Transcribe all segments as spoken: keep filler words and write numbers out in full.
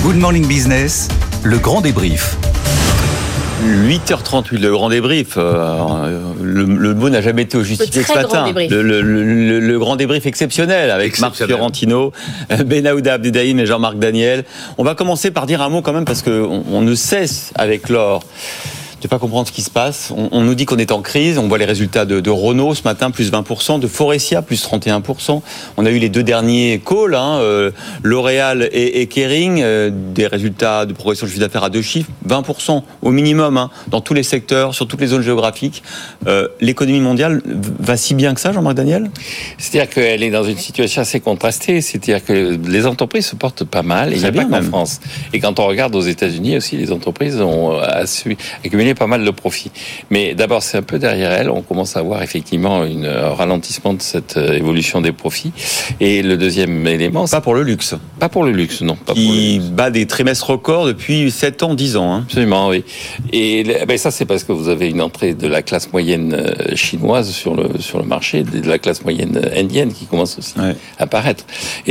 Good Morning Business, le grand débrief. huit heures trente-huit, le grand débrief. Euh, le, le mot n'a jamais été justifié ce matin. Le, le, le, le grand débrief exceptionnel avec exceptionnel. Marc Fiorentino, Benaouda Abdeldaïm et Jean-Marc Daniel. On va commencer par dire un mot quand même parce qu'on on ne cesse avec l'or de pas comprendre ce qui se passe. On, on nous dit qu'on est en crise. On voit les résultats de, de Renault ce matin, plus vingt pour cent, de Faurecia, plus trente et un pour cent. On a eu les deux derniers calls, hein, euh, L'Oréal et, et Kering, euh, des résultats de progression de chiffre d'affaires à deux chiffres, vingt pour cent au minimum, hein, dans tous les secteurs, sur toutes les zones géographiques. Euh, l'économie mondiale va si bien que ça, Jean-Marc Daniel ? C'est-à-dire qu'elle est dans une situation assez contrastée. C'est-à-dire que les entreprises se portent pas mal. Il n'y a pas qu'en France. Et quand on regarde aux États-Unis aussi, les entreprises ont accumulé pas mal de profits. Mais d'abord, c'est un peu derrière elle. On commence à voir effectivement une, un ralentissement de cette évolution des profits. Et le deuxième élément... Pas pour le luxe. Pas pour le luxe, non. Pas qui pour le bat des trimestres records depuis sept ans, dix ans. Hein. Absolument, oui. Et ben ça, c'est parce que vous avez une entrée de la classe moyenne chinoise sur le, sur le marché, de la classe moyenne indienne qui commence aussi ouais. à apparaître.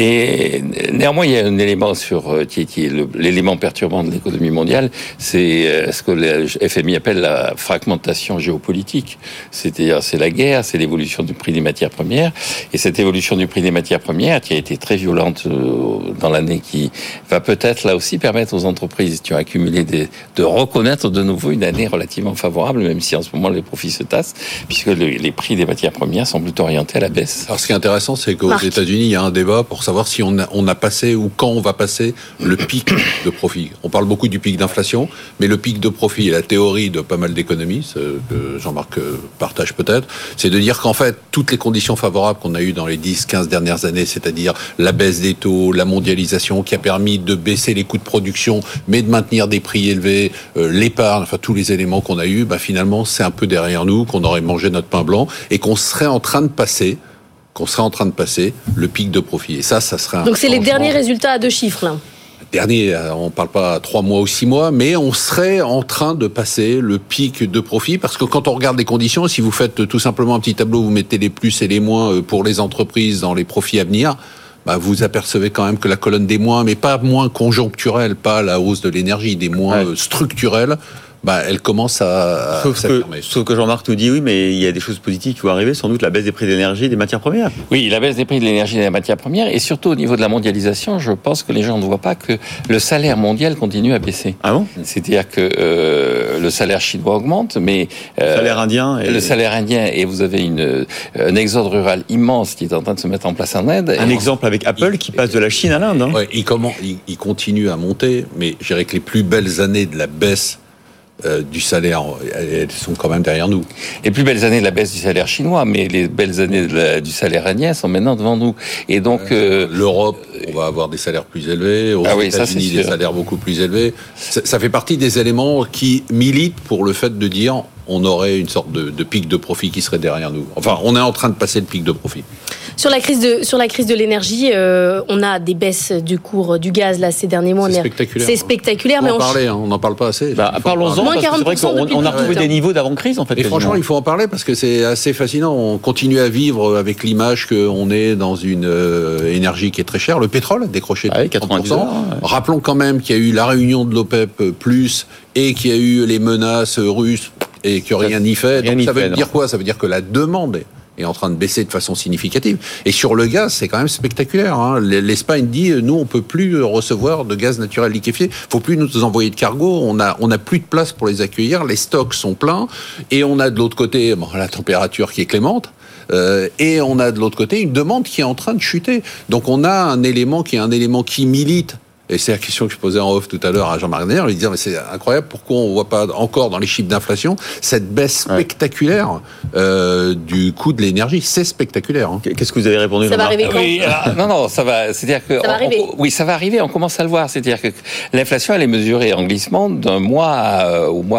Et néanmoins, il y a un élément sur, qui est, qui est le, l'élément perturbant de l'économie mondiale, c'est ce que le F M I appelle la fragmentation géopolitique. C'est-à-dire, c'est la guerre, c'est l'évolution du prix des matières premières. Et cette évolution du prix des matières premières, qui a été très violente dans l'année qui va peut-être, là aussi, permettre aux entreprises qui ont accumulé des, de reconnaître de nouveau une année relativement favorable, même si en ce moment les profits se tassent, puisque le, les prix des matières premières sont plutôt orientés à la baisse. Alors, ce qui est intéressant, c'est qu'aux Marc. États-Unis, il y a un débat pour savoir si on a, on a passé ou quand on va passer le pic de profit. On parle beaucoup du pic d'inflation, mais le pic de profit, la théorie de pas mal d'économistes, que Jean-Marc partage peut-être, c'est de dire qu'en fait, toutes les conditions favorables qu'on a eues dans les dix quinze dernières années, c'est-à-dire la baisse des taux, la mondialisation qui a permis de baisser les coûts de production, mais de maintenir des prix élevés, euh, l'épargne, enfin tous les éléments qu'on a eus, bah, finalement, c'est un peu derrière nous, qu'on aurait mangé notre pain blanc, et qu'on serait en train de passer qu'on serait en train de passer le pic de profit. Et ça, ça serait un Donc c'est les derniers résultats à deux chiffres, là. Dernier, on ne parle pas trois mois ou six mois, mais on serait en train de passer le pic de profit, parce que quand on regarde les conditions, si vous faites tout simplement un petit tableau, vous mettez les plus et les moins pour les entreprises dans les profits à venir, bah vous apercevez quand même que la colonne des moins, mais pas moins conjoncturelle, pas la hausse de l'énergie, des moins ouais. structurels, bah, elle commence à, à sauf s'affirmer. Que, sauf que Jean-Marc nous dit oui, mais il y a des choses positives qui vont arriver, sans doute la baisse des prix de l'énergie et des matières premières. Oui, la baisse des prix de l'énergie et des matières premières, et surtout au niveau de la mondialisation, je pense que les gens ne voient pas que le salaire mondial continue à baisser. Ah bon ? C'est-à-dire que euh, le salaire chinois augmente, mais... Euh, le salaire indien et... Le salaire indien, et vous avez une, un exode rural immense qui est en train de se mettre en place en Inde. Un exemple avec Apple il, qui passe de la Chine à l'Inde. Hein. Ouais, il, comment, il, il continue à monter, mais je dirais que les plus belles années de la baisse Euh, du salaire, elles sont quand même derrière nous. Les plus belles années de la baisse du salaire chinois, mais les belles années de la, du salaire indien sont maintenant devant nous. Et donc, euh, l'Europe, on va avoir des salaires plus élevés. Aux ah oui, États-Unis, ça, des salaires beaucoup plus élevés. Ça, ça fait partie des éléments qui militent pour le fait de dire on aurait une sorte de, de pic de profit qui serait derrière nous. Enfin, on est en train de passer le pic de profit. Sur la crise de, sur la crise de l'énergie, euh, on a des baisses du cours du gaz là ces derniers mois. C'est spectaculaire. C'est spectaculaire, on mais en on parler, hein, on n'en parle pas assez. Bah, parlons-en, parce que c'est vrai qu'on on a retrouvé des niveaux d'avant-crise en fait. Et franchement, il faut en parler parce que c'est assez fascinant. On continue à vivre avec l'image qu'on est dans une euh, énergie qui est très chère. Le pétrole a décroché de ah oui, quatre-vingt-dix pour cent. Ouais. Rappelons quand même qu'il y a eu la réunion de l'OPEP plus et qu'il y a eu les menaces russes et que rien n'y fait. Donc ça veut dire quoi ? Ça veut dire que la demande est est en train de baisser de façon significative. Et sur le gaz, c'est quand même spectaculaire. Hein. L'Espagne dit, nous, on peut plus recevoir de gaz naturel liquéfié. Faut plus nous envoyer de cargo. On a, on a plus de place pour les accueillir. Les stocks sont pleins. Et on a de l'autre côté, bon, la température qui est clémente. Euh, et on a de l'autre côté une demande qui est en train de chuter. Donc on a un élément qui est un élément qui milite. Et c'est la question que je posais en off tout à l'heure à Jean-Marc Daniel, lui disant mais c'est incroyable, pourquoi on ne voit pas encore dans les chiffres d'inflation cette baisse spectaculaire euh, du coût de l'énergie. C'est spectaculaire. Hein. Qu'est-ce que vous avez répondu, ça Jean-Marc ? va arriver quand oui, alors, non, non, ça va. C'est-à-dire que ça va on, arriver. On, oui, ça va arriver. On commence à le voir. C'est-à-dire que l'inflation, elle est mesurée en glissement d'un mois à, au mois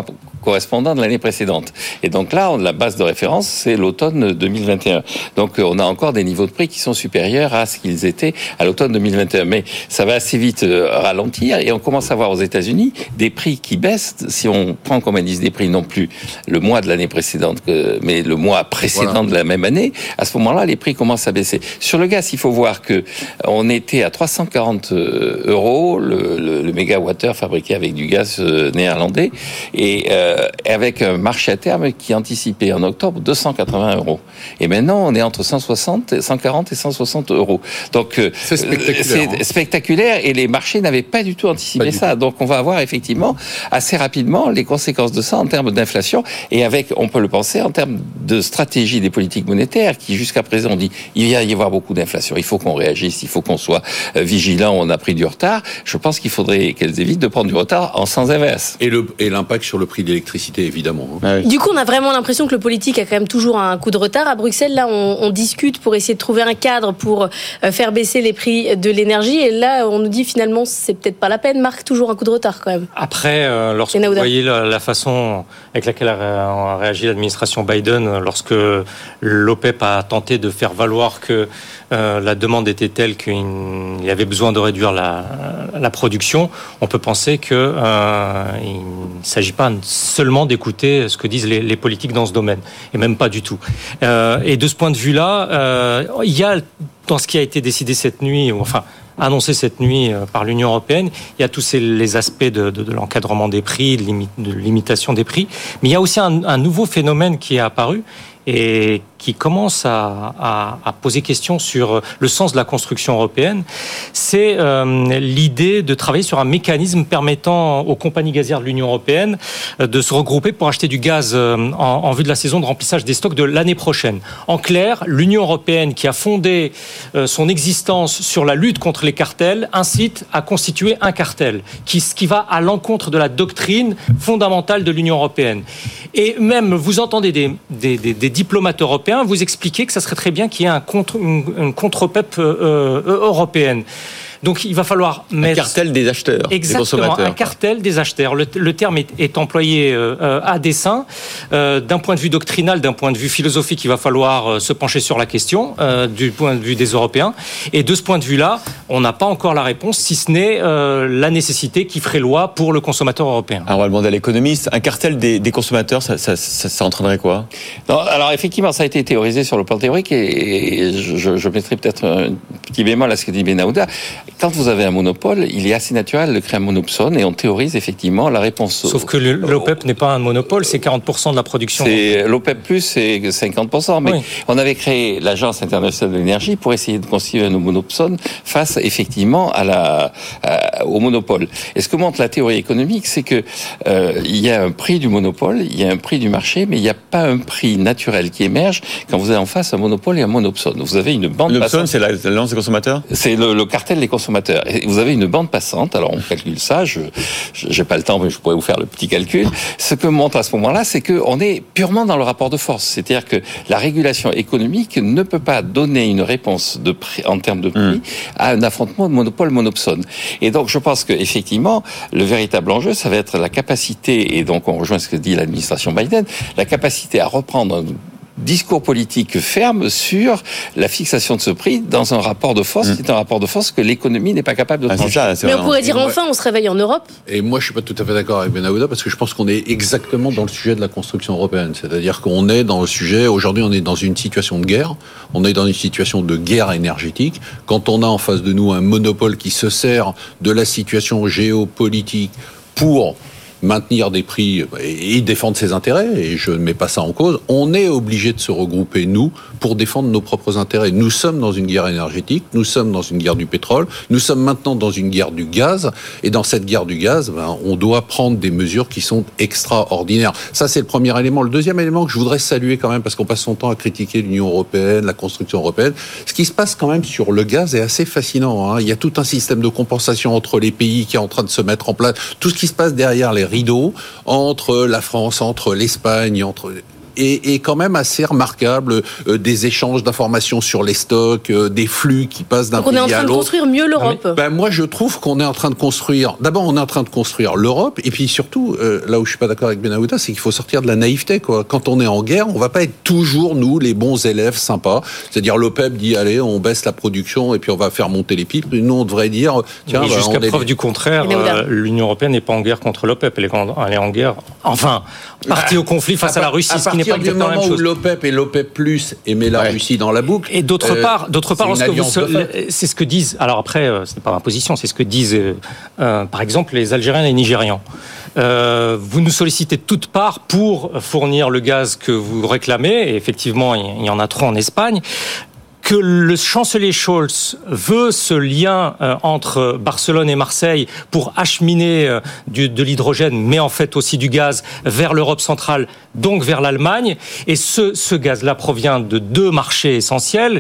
correspondant de l'année précédente. Et donc là, on, la base de référence, c'est l'automne deux mille vingt et un. Donc on a encore des niveaux de prix qui sont supérieurs à ce qu'ils étaient à l'automne deux mille vingt et un. Mais ça va assez vite ralentir et on commence à voir aux États-Unis des prix qui baissent. Si on prend comme indice des prix non plus le mois de l'année précédente, mais le mois précédent voilà. de la même année, à ce moment-là, les prix commencent à baisser. Sur le gaz, il faut voir que on était à trois cent quarante euros le, le, le mégawattheure fabriqué avec du gaz néerlandais et euh, avec un marché à terme qui anticipait en octobre deux cent quatre-vingts euros. Et maintenant, on est entre cent soixante, cent quarante et cent soixante euros. Donc, c'est spectaculaire. C'est hein. spectaculaire et les marchés n'avaient pas du tout anticipé du ça. Tout. Donc, on va avoir effectivement assez rapidement les conséquences de ça en termes d'inflation et avec, on peut le penser, en termes de stratégie des politiques monétaires qui, jusqu'à présent, on dit il va y avoir beaucoup d'inflation. Il faut qu'on réagisse, il faut qu'on soit vigilant. On a pris du retard. Je pense qu'il faudrait qu'elles évitent de prendre du retard en sens inverse. Et, le, et l'impact sur le prix de l'électricité, évidemment. Hein. Ah oui. Du coup, on a vraiment l'impression que le politique a quand même toujours un coup de retard. À Bruxelles, là, on, on discute pour essayer de trouver un cadre pour faire baisser les prix de l'énergie. Et là, on nous dit finalement, c'est peut-être pas la peine. Marc, toujours un coup de retard quand même. Après, euh, lorsque vous voyez la, la façon avec laquelle a réagi l'administration Biden, lorsque l'OPEP a tenté de faire valoir que euh, la demande était telle qu'il y avait besoin de réduire la, la production, on peut penser qu'il euh, ne s'agit pas seulement d'écouter ce que disent les, les politiques dans ce domaine, et même pas du tout. Euh, et de ce point de vue-là, euh, il y a dans ce qui a été décidé cette nuit, ou enfin annoncé cette nuit par l'Union européenne, il y a tous ces, les aspects de, de, de l'encadrement des prix, de, limite, de limitation des prix, mais il y a aussi un, un nouveau phénomène qui est apparu et qui commence à, à, à poser question sur le sens de la construction européenne, c'est euh, l'idée de travailler sur un mécanisme permettant aux compagnies gazières de l'Union européenne de se regrouper pour acheter du gaz en, en vue de la saison de remplissage des stocks de l'année prochaine. En clair, l'Union européenne, qui a fondé euh, son existence sur la lutte contre les cartels, incite à constituer un cartel, qui, ce qui va à l'encontre de la doctrine fondamentale de l'Union européenne. Et même, vous entendez des, des, des, des diplomates européens vous expliquer que ça serait très bien qu'il y ait un contre, une, une contre-OPEP euh, euh, européenne. Donc il va falloir mettre... Un cartel des acheteurs, exactement, des consommateurs. Un cartel des acheteurs. Le, le terme est, est employé euh, à dessein. Euh, d'un point de vue doctrinal, d'un point de vue philosophique, il va falloir euh, se pencher sur la question euh, du point de vue des Européens. Et de ce point de vue-là, on n'a pas encore la réponse, si ce n'est euh, la nécessité qui ferait loi pour le consommateur européen. Alors on va demander à l'économiste, un cartel des, des consommateurs, ça, ça, ça, ça entraînerait quoi ? Non, alors effectivement, ça a été théorisé sur le plan théorique et, et je, je mettrai peut-être un petit bémol à ce que dit Benahouda. Quand vous avez un monopole, il est assez naturel de créer un monopsone et on théorise effectivement la réponse. Sauf que le, l'OPEP n'est pas un monopole, c'est quarante pour cent de la production. C'est, l'OPEP plus, c'est cinquante pour cent. Mais oui. On avait créé l'Agence internationale de l'énergie pour essayer de constituer un monopsone face effectivement à la, à, au monopole. Et ce que montre la théorie économique, c'est que euh, il y a un prix du monopole, il y a un prix du marché, mais il n'y a pas un prix naturel qui émerge quand vous avez en face un monopole et un monopsone. Vous avez une bande passante. Monopsone, c'est l'alliance des consommateurs ? C'est le, le cartel des consommateurs. Et vous avez une bande passante, alors on calcule ça, je j'ai pas le temps, mais je pourrais vous faire le petit calcul. Ce que montre à ce moment-là, c'est qu'on est purement dans le rapport de force. C'est-à-dire que la régulation économique ne peut pas donner une réponse de prix, en termes de prix mmh. à un affrontement de monopole-monopsone. Et donc je pense qu'effectivement, le véritable enjeu, ça va être la capacité, et donc on rejoint ce que dit l'administration Biden, la capacité à reprendre un discours politique ferme sur la fixation de ce prix dans un rapport de force, mmh. qui est un rapport de force que l'économie n'est pas capable de ah, trancher. Ça, mais on pourrait dire enfin, on se réveille en Europe. Et moi, je suis pas tout à fait d'accord avec Benahouda parce que je pense qu'on est exactement dans le sujet de la construction européenne. C'est-à-dire qu'on est dans le sujet, aujourd'hui, on est dans une situation de guerre. On est dans une situation de guerre énergétique. Quand on a en face de nous un monopole qui se sert de la situation géopolitique pour maintenir des prix et défendre ses intérêts, et je ne mets pas ça en cause, on est obligé de se regrouper, nous, pour défendre nos propres intérêts. Nous sommes dans une guerre énergétique, nous sommes dans une guerre du pétrole, nous sommes maintenant dans une guerre du gaz, et dans cette guerre du gaz, ben, on doit prendre des mesures qui sont extraordinaires. Ça, c'est le premier élément. Le deuxième élément que je voudrais saluer quand même, parce qu'on passe son temps à critiquer l'Union européenne, la construction européenne, ce qui se passe quand même sur le gaz est assez fascinant, hein. Il y a tout un système de compensation entre les pays qui est en train de se mettre en place, tout ce qui se passe derrière les rideaux, entre la France, entre l'Espagne, entre... est, est quand même assez remarquable. Euh, des échanges d'informations sur les stocks, euh, des flux qui passent d'un pays à l'autre. On est en train de construire mieux l'Europe. Ben, moi, je trouve qu'on est en train de construire... D'abord, on est en train de construire l'Europe, et puis surtout, euh, là où je suis pas d'accord avec Benahouda, c'est qu'il faut sortir de la naïveté, quoi. Quand on est en guerre, on va pas être toujours, nous, les bons élèves sympas. C'est-à-dire, l'OPEP dit, allez, on baisse la production, et puis on va faire monter les pipes. Nous, on devrait dire, tiens... Mais bah, jusqu'à on preuve est... du contraire, euh, l'Union européenne n'est pas en guerre contre l'OPEP, elle est en, elle est en guerre... Enfin, partie au conflit face à, à la Russie, ce qui n'est pas exactement la même chose. À partir du moment où l'OPEP et l'OPEP plus et met la ouais. Russie dans la boucle... Et d'autre euh, part, d'autre part lorsque vous... C'est ce que disent... Alors après, ce n'est pas ma position, c'est ce que disent, euh, euh, par exemple, les Algériens et les Nigérians. Euh, vous nous sollicitez de toutes parts pour fournir le gaz que vous réclamez, et effectivement, il y en a trop en Espagne. Que le chancelier Scholz veut ce lien euh, entre Barcelone et Marseille pour acheminer euh, du, de l'hydrogène, mais en fait aussi du gaz vers l'Europe centrale, donc vers l'Allemagne. Et ce, ce gaz-là provient de deux marchés essentiels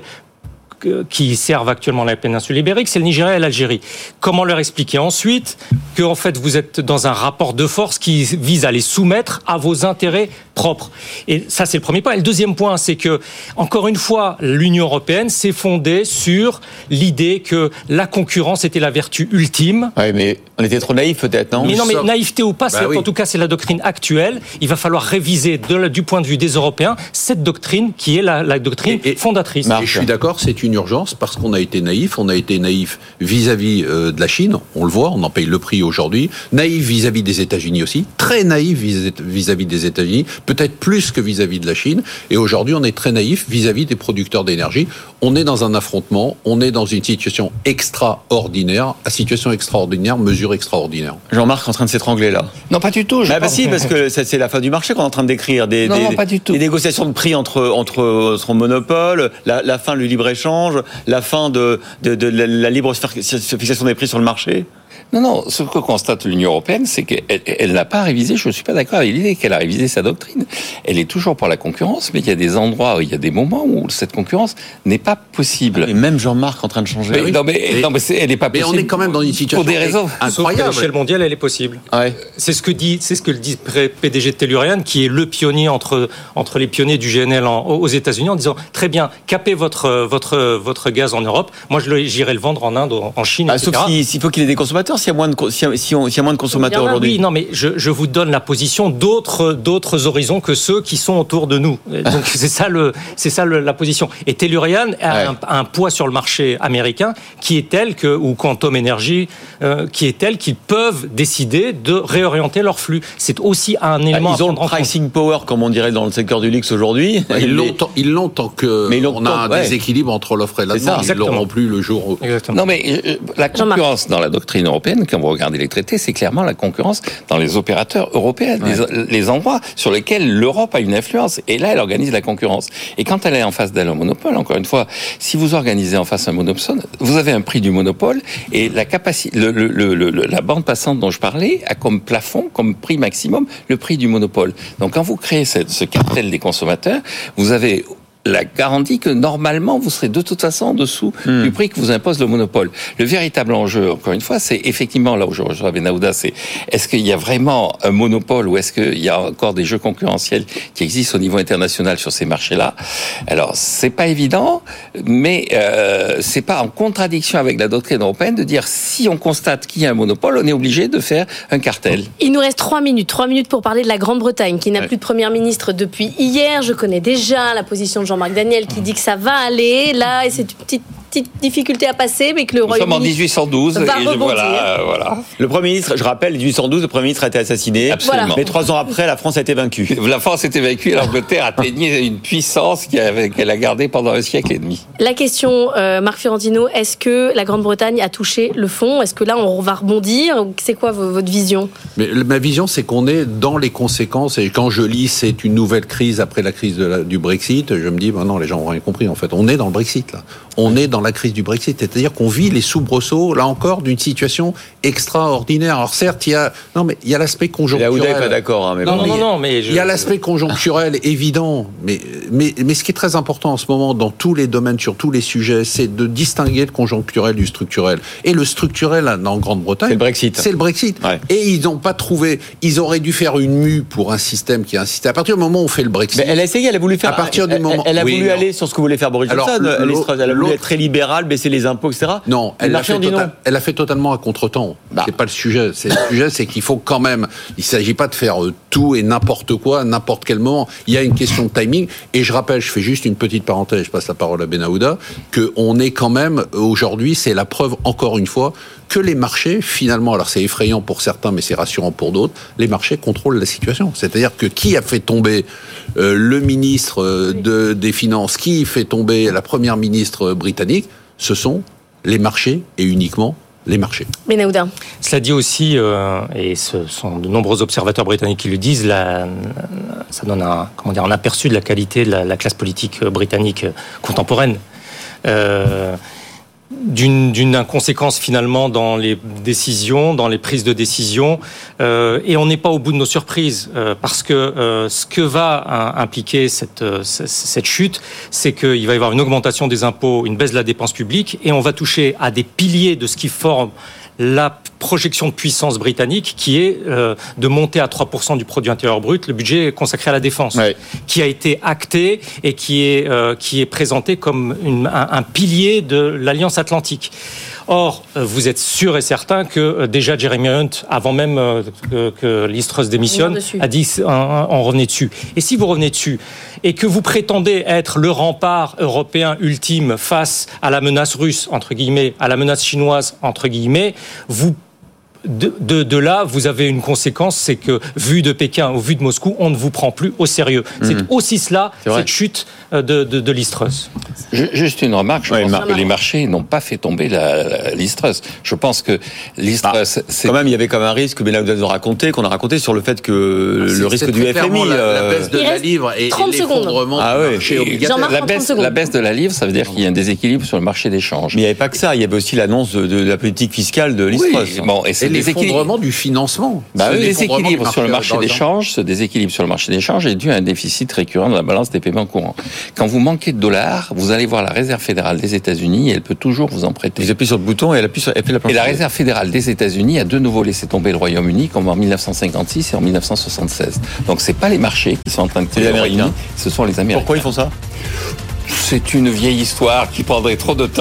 qui servent actuellement la péninsule ibérique, c'est le Nigeria et l'Algérie. Comment leur expliquer ensuite que en fait vous êtes dans un rapport de force qui vise à les soumettre à vos intérêts propres? Et ça, c'est le premier point. Et le deuxième point, c'est que, encore une fois, l'Union européenne s'est fondée sur l'idée que la concurrence était la vertu ultime. Oui, mais on était trop naïfs peut-être, non? Mais non, mais naïveté ou pas, bah c'est, oui. en tout cas, c'est la doctrine actuelle. Il va falloir réviser de, du point de vue des Européens cette doctrine qui est la, la doctrine et, et, fondatrice. Et je suis d'accord, c'est une urgence parce qu'on a été naïf. On a été naïf vis-à-vis euh, de la Chine. On le voit, on en paye le prix aujourd'hui. Naïf vis-à-vis des États-Unis aussi. Très naïf vis-à-vis des États-Unis. Peut-être plus que vis-à-vis de la Chine. Et aujourd'hui, on est très naïf vis-à-vis des producteurs d'énergie. On est dans un affrontement. On est dans une situation extraordinaire. À situation extraordinaire, mesure extraordinaire. Jean-Marc est en train de s'étrangler là. Non, pas du tout. Je bah, bah si, parce que c'est la fin du marché qu'on est en train de décrire. Des, non, des, non, pas du tout. Des négociations de prix entre entre son monopole, la, la fin du libre échange, la fin de, de, de, de la, la libre fixation des prix sur le marché. Non, non, ce que constate l'Union européenne, c'est qu'elle elle n'a pas révisé, je ne suis pas d'accord avec l'idée qu'elle a révisé sa doctrine. Elle est toujours pour la concurrence, mais il y a des endroits, où il y a des moments où cette concurrence n'est pas possible. Et même Jean-Marc en train de changer. Mais, oui. Non, mais, et, non, mais c'est, elle n'est pas possible. Mais on est quand même dans une situation pour des raisons incroyables. À l'échelle mondiale, elle est possible. Ouais. C'est ce que dit, c'est ce que le dit P D G de Tellurian, qui est le pionnier entre, entre les pionniers du G N L en, aux États-Unis, en disant très bien, capez votre, votre, votre gaz en Europe. Moi, je le, j'irai le vendre en Inde, en Chine, ah, et cetera. Sauf s'il, s'il faut qu'il y ait des consommateurs, s'il y a moins de, s'il y a, si on, s'il y a moins de consommateurs aujourd'hui. Oui, non, mais je, je vous donne la position d'autres, d'autres horizons que ceux qui sont autour de nous. Donc c'est ça le, c'est ça le, la position. Et Tellurian a ouais. un, un poids sur le marché américain qui est tel que, ou Quantum Energy, euh, qui est tel qu'ils peuvent décider de réorienter leur flux. C'est aussi un élément. Ah, ils ont le pricing power, comme on dirait dans le secteur du luxe aujourd'hui. Ouais, ils, l'ont, ils l'ont tant que mais on a un ouais. déséquilibre entre l'offre et la demande. Ils l'auront plus le jour où... Exactement. Non, mais euh, la concurrence dans la doctrine européenne, quand vous regardez les traités, c'est clairement la concurrence dans les opérateurs européens, ouais. les, les endroits sur lesquels l'Europe a une influence. Et là, elle organise la concurrence. Et quand elle est en face d'elle un monopole, encore une fois, si vous organisez en face un monopole, vous avez un prix du monopole et la capacité, le, le, le, le, la bande passante dont je parlais a comme plafond, comme prix maximum, le prix du monopole. Donc, quand vous créez ce, ce cartel des consommateurs, vous avez la garantie que normalement vous serez de toute façon en dessous mmh. du prix que vous impose le monopole. Le véritable enjeu, encore une fois, c'est effectivement là où je rejoins Benahouda, c'est est-ce qu'il y a vraiment un monopole ou est-ce qu'il y a encore des jeux concurrentiels qui existent au niveau international sur ces marchés-là? Alors c'est pas évident, mais euh, c'est pas en contradiction avec la doctrine européenne de dire si on constate qu'il y a un monopole, on est obligé de faire un cartel. Il nous reste trois minutes, trois minutes pour parler de la Grande-Bretagne qui n'a ouais. plus de première ministre depuis hier. Je connais déjà la position de Jean Jean-Marc Daniel qui dit que ça va aller, là, et c'est une petite, petite difficulté à passer, mais que le Royaume-Uni Nous sommes en dix-huit cent douze, va et rebondir. Voilà, voilà. Le Premier ministre, je rappelle, dix-huit cent douze, le Premier ministre a été assassiné. Absolument. Mais trois ans après, la France a été vaincue. La France a été vaincue et l'Angleterre atteignait une puissance qu'elle a gardée pendant un siècle et demi. La question, euh, Marc Fiorentino, est-ce que la Grande-Bretagne a touché le fond? Est-ce que là, on va rebondir? C'est quoi votre vision? Mais ma vision, c'est qu'on est dans les conséquences. Et quand je lis, c'est une nouvelle crise après la crise de la, du Brexit, je me dis, bah non, les gens n'ont rien compris, en fait. On est dans le Brexit, là. On est dans la crise du Brexit. C'est-à-dire qu'on vit les soubresauts, là encore, d'une situation extraordinaire. Alors certes, il y a, non, mais il y a l'aspect conjoncturel. Là, Aouda n'est pas d'accord. Hein, mais non, bon. non, non, non, mais je... Il y a l'aspect conjoncturel évident. Mais, mais, mais ce qui est très important en ce moment, dans tous les domaines, sur tous les sujets, c'est de distinguer le conjoncturel du structurel. Et le structurel, en Grande-Bretagne, c'est le Brexit. C'est le Brexit. Ouais. Et ils n'ont pas trouvé, ils auraient dû faire une mue pour un système qui est un système. À partir du moment où on fait le Brexit. Mais elle a essayé, elle a voulu faire. À partir du elle, moment. Elle a oui, voulu non. aller sur ce que voulait faire Boris Johnson. Elle, elle a voulu être très libérale, baisser les impôts, et cetera. Non, elle a, fait total, non. elle a fait totalement à contre-temps. Bah. C'est pas le sujet. C'est, le sujet, c'est qu'il faut quand même. Il ne s'agit pas de faire tout et n'importe quoi, à n'importe quel moment. Il y a une question de timing. Et je rappelle, je fais juste une petite parenthèse, je passe la parole à Benahouda, qu'on est quand même, aujourd'hui, c'est la preuve, encore une fois, que les marchés, finalement, alors c'est effrayant pour certains, mais c'est rassurant pour d'autres, les marchés contrôlent la situation. C'est-à-dire que qui a fait tomber euh, le ministre de, des Finances, qui fait tomber la première ministre britannique, ce sont les marchés et uniquement les marchés. Benahouda. Cela dit aussi, euh, et ce sont de nombreux observateurs britanniques qui le disent, la, ça donne un, comment dire, un aperçu de la qualité de la, la classe politique britannique contemporaine. Euh, D'une, d'une inconséquence finalement dans les décisions, dans les prises de décision, euh, et on n'est pas au bout de nos surprises euh, parce que euh, ce que va euh, impliquer cette, euh, cette chute, c'est qu'il va y avoir une augmentation des impôts, une baisse de la dépense publique, et on va toucher à des piliers de ce qui forme la projection de puissance britannique, qui est euh, de monter à trois pour cent du produit intérieur brut, le budget consacré à la défense, ouais. qui a été acté et qui est, euh, qui est présenté comme une, un, un pilier de l'Alliance Atlantique. Or, vous êtes sûr et certain que déjà Jeremy Hunt, avant même que, que Liz Truss démissionne, a dit on revenait dessus. Et si vous revenez dessus et que vous prétendez être le rempart européen ultime face à la menace russe, entre guillemets, à la menace chinoise, entre guillemets, vous De, de, de là, vous avez une conséquence, c'est que, vu de Pékin ou vu de Moscou, on ne vous prend plus au sérieux. Mmh. C'est aussi cela, c'est cette chute de, de, de Liz Truss. Juste une remarque, je ouais, pense que les marchés n'ont pas fait tomber la, la Liz Truss. Je pense que Liz Truss... Ah, c'est... Quand même, il y avait comme un risque que Benahouda nous a raconté, qu'on a raconté sur le fait que c'est, le risque du F M I... La, la baisse de la livre et, et l'effondrement ah du marché obligataire. La baisse, la baisse de la livre, ça veut dire qu'il y a un déséquilibre sur le marché des changes. Mais il n'y avait pas que ça, il y avait aussi l'annonce de, de la politique fiscale de Liz oui, Truss. Bon, et c'est et l'effondrement du financement. Bah oui, le déséquilibre sur le marché des changes, ce déséquilibre sur le marché des changes est dû à un déficit récurrent de la balance des paiements courants. Quand vous manquez de dollars, vous allez voir la Réserve fédérale des États-Unis et elle peut toujours vous en prêter. Vous appuyez sur le bouton et elle appuie sur elle fait la planche. Et la Réserve fédérale des États-Unis a de nouveau laissé tomber le Royaume-Uni comme en dix-neuf cent cinquante-six et en dix-neuf cent soixante-seize. Donc c'est pas les marchés qui sont en train de couler le Royaume-Uni, ce sont les Américains. Pourquoi ils font ça ? C'est une vieille histoire qui prendrait trop de temps.